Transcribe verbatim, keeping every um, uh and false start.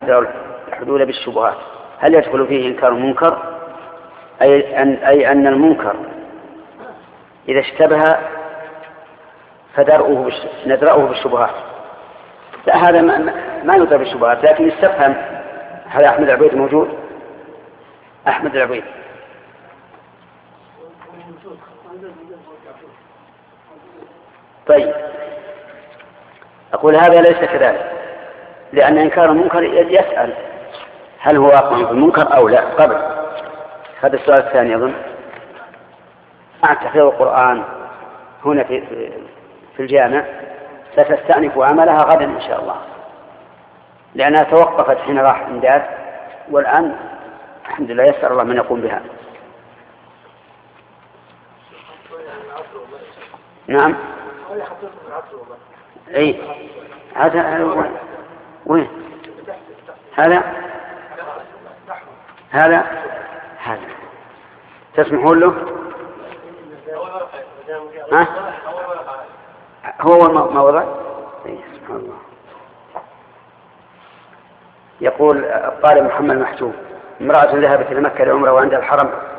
الحلول بالشبهات هل يدخل فيه إنكار المنكر؟ أي أن, أي أن المنكر إذا اشتبه فدرؤه ندرأه بالشبهات. لا، هذا ما, ما يدرأ بالشبهات، لكن يستفهم. هذا أحمد العبيد موجود؟ أحمد العبيد طيب، أقول هذا ليس كذلك، لأن إنكار المنكر يسأل هل هو واقع في المنكر أو لا قبل. هذا السؤال الثاني أظن. مع تحفيظ القرآن هنا في, في الجامع ستستأنف عملها غدا إن شاء الله، لأنها توقفت حين راح إمداد، والآن الحمد لله يسر الله من يقوم بها. نعم. اي هذا وين هذا هذا هذا تسمحون له؟ ها؟ هو ما وضع. سبحان الله. يقول الطالب محمد محجوب: امرأة ذهبت إلى مكة لعمرة وعند الحرم